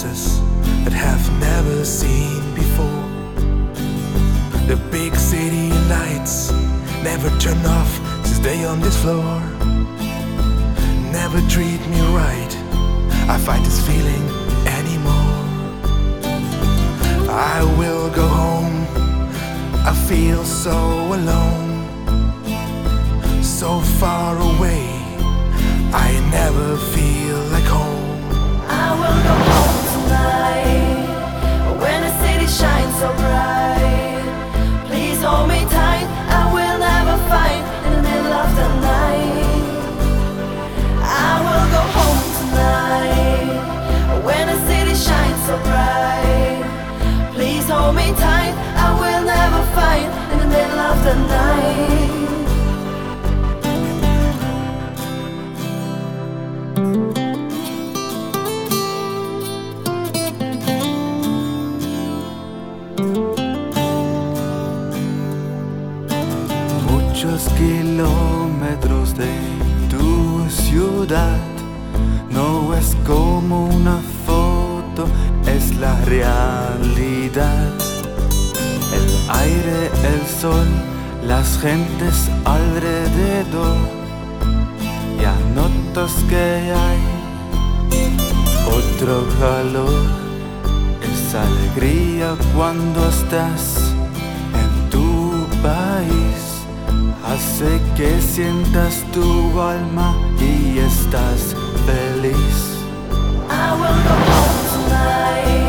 faces that have never seen before. The big city lights never turn off since they on this floor. Never treat me right, I fight this feeling anymore. I will go home, I feel so alone, so far away, I never feel like home. I will go home tonight, when the city shines so bright. Please hold me tight, I will never fight in the middle of the night. I will go home tonight, when the city shines so bright. Please hold me tight, I will never fight in the middle of the night. Muchos kilómetros de tu ciudad no es como una foto, es la realidad. El aire, el sol, las gentes alrededor, ya notas que hay otro calor. Es alegría cuando estás en tu país, hace que sientas tu alma y estás feliz. I will go home tonight,